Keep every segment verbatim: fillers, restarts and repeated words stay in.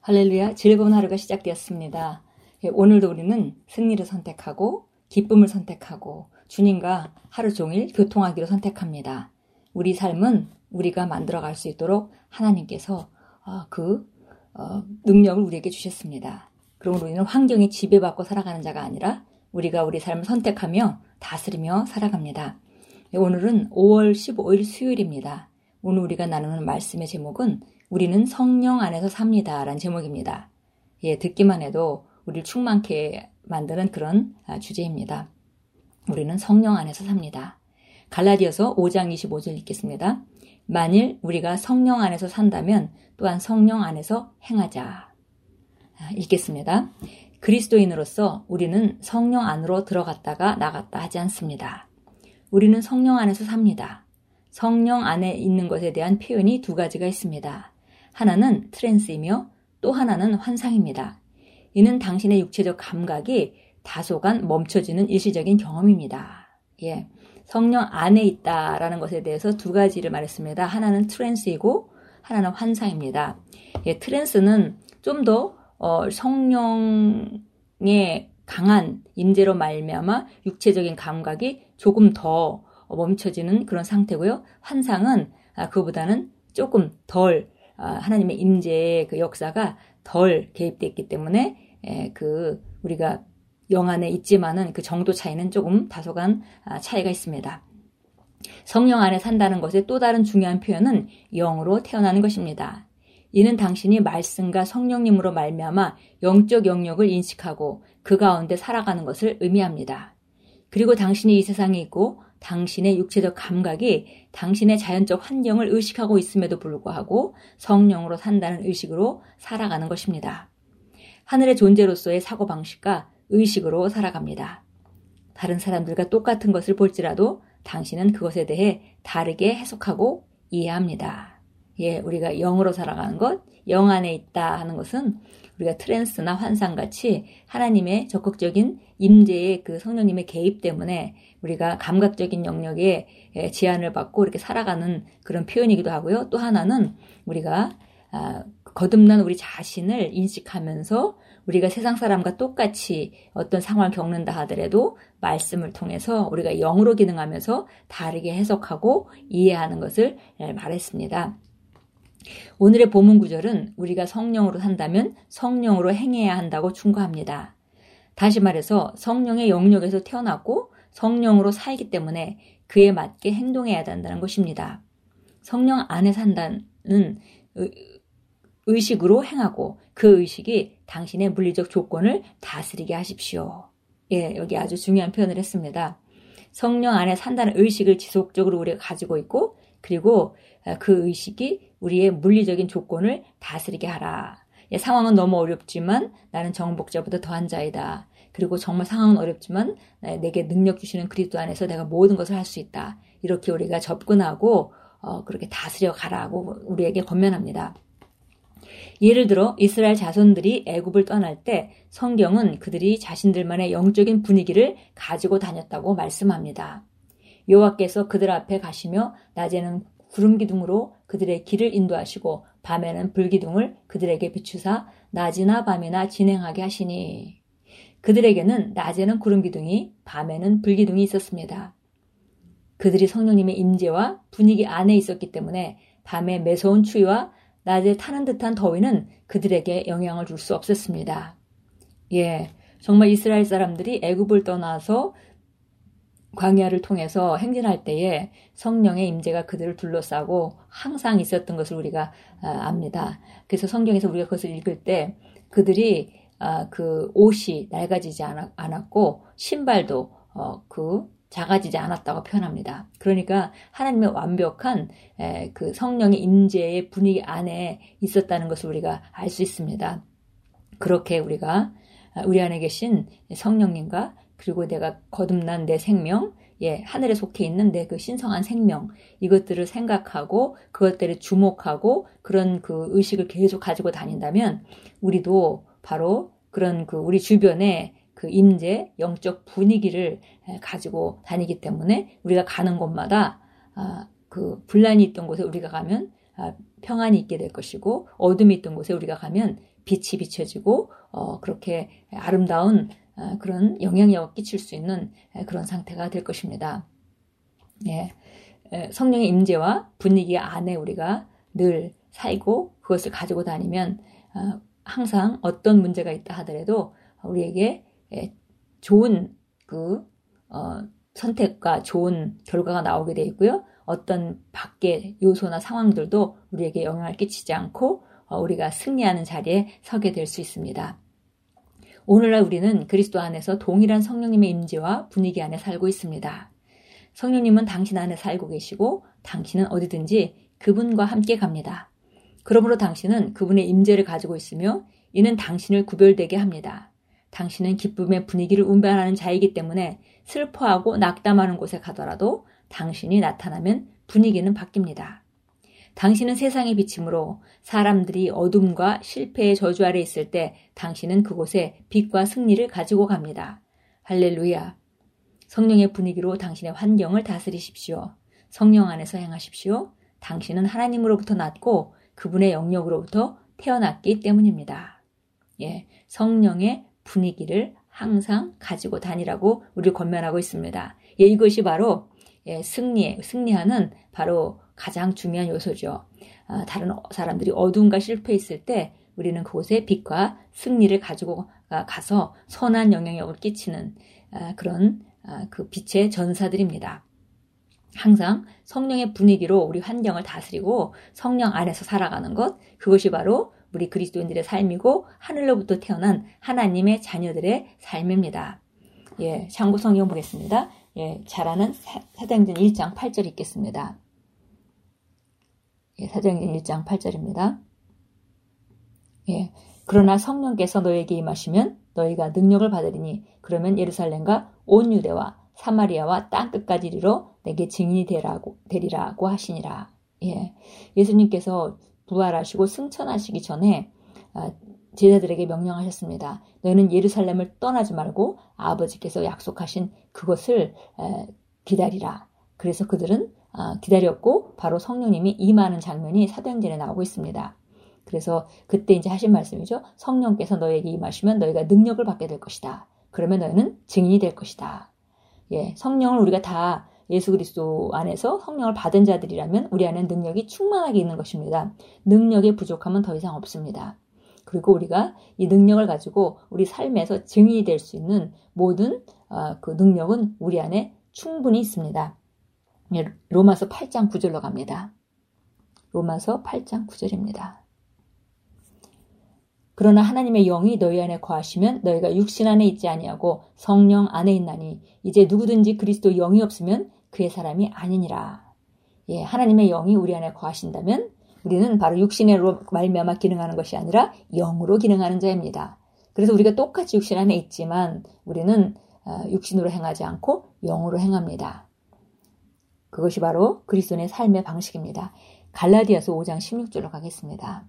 할렐루야, 즐거운 하루가 시작되었습니다. 오늘도 우리는 승리를 선택하고 기쁨을 선택하고 주님과 하루 종일 교통하기로 선택합니다. 우리 삶은 우리가 만들어갈 수 있도록 하나님께서 그 능력을 우리에게 주셨습니다. 그러므로 우리는 환경에 지배받고 살아가는 자가 아니라 우리가 우리 삶을 선택하며 다스리며 살아갑니다. 오늘은 오월 십오일 수요일입니다. 오늘 우리가 나누는 말씀의 제목은 우리는 성령 안에서 삽니다 라는 제목입니다. 예, 듣기만 해도 우리를 충만케 만드는 그런 주제입니다. 우리는 성령 안에서 삽니다. 갈라디아서 오장 이십오절 읽겠습니다. 만일 우리가 성령 안에서 산다면 또한 성령 안에서 행하자. 읽겠습니다. 그리스도인으로서 우리는 성령 안으로 들어갔다가 나갔다 하지 않습니다. 우리는 성령 안에서 삽니다. 성령 안에 있는 것에 대한 표현이 두 가지가 있습니다. 하나는 트랜스이며 또 하나는 환상입니다. 이는 당신의 육체적 감각이 다소간 멈춰지는 일시적인 경험입니다. 예, 성령 안에 있다라는 것에 대해서 두 가지를 말했습니다. 하나는 트랜스이고 하나는 환상입니다. 예, 트랜스는 좀 더 어, 성령의 강한 임재로 말미암아 육체적인 감각이 조금 더 멈춰지는 그런 상태고요. 환상은 아, 그보다는 조금 덜 아, 하나님의 임재의 그 역사가 덜 개입되어 있기 때문에 에, 그 우리가 영 안에 있지만은 그 정도 차이는 조금 다소간 아, 차이가 있습니다. 성령 안에 산다는 것의 또 다른 중요한 표현은 영으로 태어나는 것입니다. 이는 당신이 말씀과 성령님으로 말미암아 영적 영역을 인식하고 그 가운데 살아가는 것을 의미합니다. 그리고 당신이 이 세상에 있고 당신의 육체적 감각이 당신의 자연적 환경을 의식하고 있음에도 불구하고 성령으로 산다는 의식으로 살아가는 것입니다. 하늘의 존재로서의 사고방식과 의식으로 살아갑니다. 다른 사람들과 똑같은 것을 볼지라도 당신은 그것에 대해 다르게 해석하고 이해합니다. 예, 우리가 영으로 살아가는 것, 영 안에 있다 하는 것은 우리가 트랜스나 환상같이 하나님의 적극적인 임재의 그 성령님의 개입 때문에 우리가 감각적인 영역에 제한을 받고 이렇게 살아가는 그런 표현이기도 하고요. 또 하나는 우리가 거듭난 우리 자신을 인식하면서 우리가 세상 사람과 똑같이 어떤 상황을 겪는다 하더라도 말씀을 통해서 우리가 영으로 기능하면서 다르게 해석하고 이해하는 것을 말했습니다. 오늘의 본문 구절은 우리가 성령으로 산다면 성령으로 행해야 한다고 충고합니다. 다시 말해서 성령의 영역에서 태어났고 성령으로 살기 때문에 그에 맞게 행동해야 한다는 것입니다. 성령 안에 산다는 의식으로 행하고 그 의식이 당신의 물리적 조건을 다스리게 하십시오. 예, 여기 아주 중요한 표현을 했습니다. 성령 안에 산다는 의식을 지속적으로 우리가 가지고 있고 그리고 그 의식이 우리의 물리적인 조건을 다스리게 하라. 예, 상황은 너무 어렵지만 나는 정복자보다 더한 자이다. 그리고 정말 상황은 어렵지만 내게 능력 주시는 그리스도 안에서 내가 모든 것을 할 수 있다. 이렇게 우리가 접근하고 어, 그렇게 다스려 가라고 우리에게 권면합니다. 예를 들어 이스라엘 자손들이 애굽을 떠날 때 성경은 그들이 자신들만의 영적인 분위기를 가지고 다녔다고 말씀합니다. 여호와께서 그들 앞에 가시며 낮에는 구름 기둥으로 그들의 길을 인도하시고 밤에는 불기둥을 그들에게 비추사 낮이나 밤이나 진행하게 하시니 그들에게는 낮에는 구름 기둥이 밤에는 불기둥이 있었습니다. 그들이 성령님의 임재와 분위기 안에 있었기 때문에 밤에 매서운 추위와 낮에 타는 듯한 더위는 그들에게 영향을 줄 수 없었습니다. 예, 정말 이스라엘 사람들이 애굽을 떠나서 광야를 통해서 행진할 때에 성령의 임재가 그들을 둘러싸고 항상 있었던 것을 우리가 압니다. 그래서 성경에서 우리가 그것을 읽을 때 그들이 그 옷이 낡아지지 않았고 신발도 그 작아지지 않았다고 표현합니다. 그러니까 하나님의 완벽한 그 성령의 임재의 분위기 안에 있었다는 것을 우리가 알 수 있습니다. 그렇게 우리가 우리 안에 계신 성령님과 그리고 내가 거듭난 내 생명, 예, 하늘에 속해 있는 내 그 신성한 생명, 이것들을 생각하고 그것들을 주목하고 그런 그 의식을 계속 가지고 다닌다면 우리도 바로 그런 그 우리 주변에 그 임재, 영적 분위기를 가지고 다니기 때문에 우리가 가는 곳마다 아, 그 분란이 있던 곳에 우리가 가면 아, 평안이 있게 될 것이고 어둠이 있던 곳에 우리가 가면 빛이 비춰지고 어, 그렇게 아름다운 어, 그런 영향력을 끼칠 수 있는 그런 상태가 될 것입니다. 예, 성령의 임재와 분위기 안에 우리가 늘 살고 그것을 가지고 다니면 어, 항상 어떤 문제가 있다 하더라도 우리에게 좋은 그 어, 선택과 좋은 결과가 나오게 되어 있고요. 어떤 밖의 요소나 상황들도 우리에게 영향을 끼치지 않고 어, 우리가 승리하는 자리에 서게 될 수 있습니다. 오늘날 우리는 그리스도 안에서 동일한 성령님의 임재와 분위기 안에 살고 있습니다. 성령님은 당신 안에 살고 계시고 당신은 어디든지 그분과 함께 갑니다. 그러므로 당신은 그분의 임재를 가지고 있으며 이는 당신을 구별되게 합니다. 당신은 기쁨의 분위기를 운반하는 자이기 때문에 슬퍼하고 낙담하는 곳에 가더라도 당신이 나타나면 분위기는 바뀝니다. 당신은 세상의 비침으로 사람들이 어둠과 실패의 저주 아래 있을 때 당신은 그곳에 빛과 승리를 가지고 갑니다. 할렐루야. 성령의 분위기로 당신의 환경을 다스리십시오. 성령 안에서 행하십시오. 당신은 하나님으로부터 났고 그분의 영역으로부터 태어났기 때문입니다. 예, 성령의 분위기를 항상 가지고 다니라고 우리를 권면하고 있습니다. 예, 이것이 바로 예, 승리, 승리하는 바로 가장 중요한 요소죠. 아, 다른 사람들이 어둠과 실패에 있을 때 우리는 그곳에 빛과 승리를 가지고 가서 선한 영향력을 끼치는 아, 그런 아, 그 빛의 전사들입니다. 항상 성령의 분위기로 우리 환경을 다스리고 성령 안에서 살아가는 것, 그것이 바로 우리 그리스도인들의 삶이고 하늘로부터 태어난 하나님의 자녀들의 삶입니다. 예, 참고 성경 보겠습니다. 예, 잘 아는 사도행전 일 장 팔 절 읽겠습니다. 예, 사도행전 일 장 팔 절입니다. 예, 그러나 성령께서 너에게 임하시면 너희가 능력을 받으리니 그러면 예루살렘과 온 유대와 사마리아와 땅끝까지 이르러 내게 증인이 되라고, 되리라고 하시니라. 예, 예수님께서 부활하시고 승천하시기 전에 제자들에게 명령하셨습니다. 너희는 예루살렘을 떠나지 말고 아버지께서 약속하신 그것을 기다리라. 그래서 그들은 기다렸고 바로 성령님이 임하는 장면이 사도행전에 나오고 있습니다. 그래서 그때 이제 하신 말씀이죠. 성령께서 너에게 임하시면 너희가 능력을 받게 될 것이다. 그러면 너희는 증인이 될 것이다. 예, 성령을 우리가 다 예수 그리스도 안에서 성령을 받은 자들이라면 우리 안에 능력이 충만하게 있는 것입니다. 능력의 부족함은 더 이상 없습니다. 그리고 우리가 이 능력을 가지고 우리 삶에서 증인이 될 수 있는 모든 어, 그 능력은 우리 안에 충분히 있습니다. 예, 로마서 팔 장 구 절로 갑니다. 로마서 팔 장 구 절입니다. 그러나 하나님의 영이 너희 안에 거하시면 너희가 육신 안에 있지 아니하고 성령 안에 있나니 이제 누구든지 그리스도 영이 없으면 그의 사람이 아니니라. 예, 하나님의 영이 우리 안에 거하신다면 우리는 바로 육신으로 말미암아 기능하는 것이 아니라 영으로 기능하는 자입니다. 그래서 우리가 똑같이 육신 안에 있지만 우리는 육신으로 행하지 않고 영으로 행합니다. 그것이 바로 그리스도인의 삶의 방식입니다. 갈라디아서 오 장 십육 절로 가겠습니다.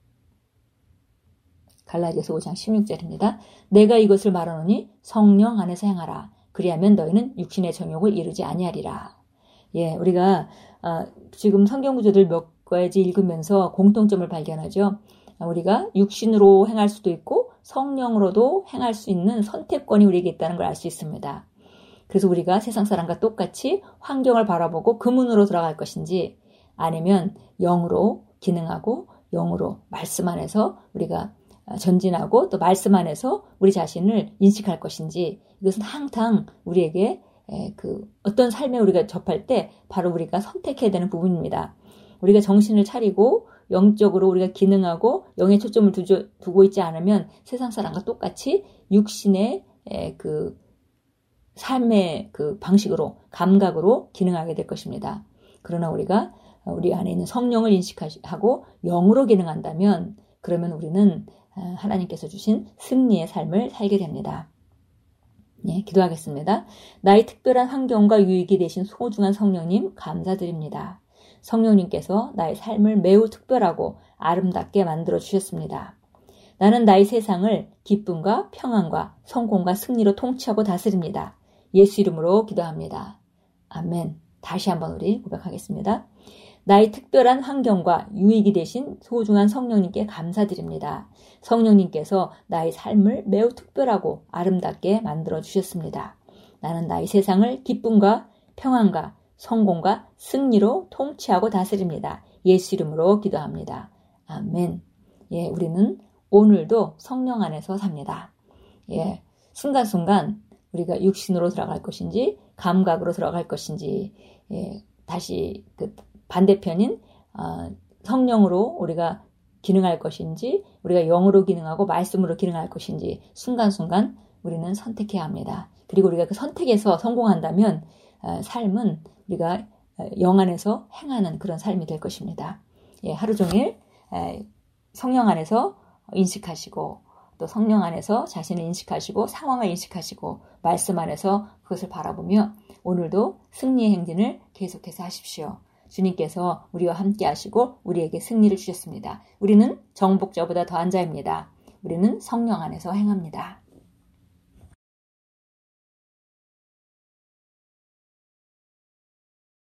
갈라디아서 오 장 십육 절입니다. 내가 이것을 말하노니 성령 안에서 행하라. 그리하면 너희는 육신의 정욕을 이루지 아니하리라. 예, 우리가 어, 지금 성경 구조들 몇 가지 읽으면서 공통점을 발견하죠. 우리가 육신으로 행할 수도 있고 성령으로도 행할 수 있는 선택권이 우리에게 있다는 걸 알 수 있습니다. 그래서 우리가 세상 사람과 똑같이 환경을 바라보고 그 문으로 들어갈 것인지 아니면 영으로 기능하고 영으로 말씀 안에서 우리가 전진하고 또 말씀 안에서 우리 자신을 인식할 것인지 이것은 항상 우리에게 그 어떤 삶에 우리가 접할 때 바로 우리가 선택해야 되는 부분입니다. 우리가 정신을 차리고 영적으로 우리가 기능하고 영에 초점을 두죠, 두고 있지 않으면 세상 사람과 똑같이 육신의 그 삶의 그 방식으로 감각으로 기능하게 될 것입니다. 그러나 우리가 우리 안에 있는 성령을 인식하고 영으로 기능한다면 그러면 우리는 하나님께서 주신 승리의 삶을 살게 됩니다. 예, 기도하겠습니다. 나의 특별한 환경과 유익이 되신 소중한 성령님 감사드립니다. 성령님께서 나의 삶을 매우 특별하고 아름답게 만들어 주셨습니다. 나는 나의 세상을 기쁨과 평안과 성공과 승리로 통치하고 다스립니다. 예수 이름으로 기도합니다. 아멘. 다시 한번 우리 고백하겠습니다. 나의 특별한 환경과 유익이 되신 소중한 성령님께 감사드립니다. 성령님께서 나의 삶을 매우 특별하고 아름답게 만들어 주셨습니다. 나는 나의 세상을 기쁨과 평안과 성공과 승리로 통치하고 다스립니다. 예수 이름으로 기도합니다. 아멘. 예, 우리는 오늘도 성령 안에서 삽니다. 예, 순간순간 우리가 육신으로 들어갈 것인지 감각으로 들어갈 것인지, 예, 다시 그 반대편인 어, 성령으로 우리가 기능할 것인지, 우리가 영으로 기능하고 말씀으로 기능할 것인지 순간순간 우리는 선택해야 합니다. 그리고 우리가 그 선택에서 성공한다면 어, 삶은 우리가 영 안에서 행하는 그런 삶이 될 것입니다. 예, 하루 종일 에, 성령 안에서 인식하시고, 또 성령 안에서 자신을 인식하시고 상황을 인식하시고 말씀 안에서 그것을 바라보며 오늘도 승리의 행진을 계속해서 하십시오. 주님께서 우리와 함께 하시고 우리에게 승리를 주셨습니다. 우리는 정복자보다 더한 자입니다. 우리는 성령 안에서 행합니다.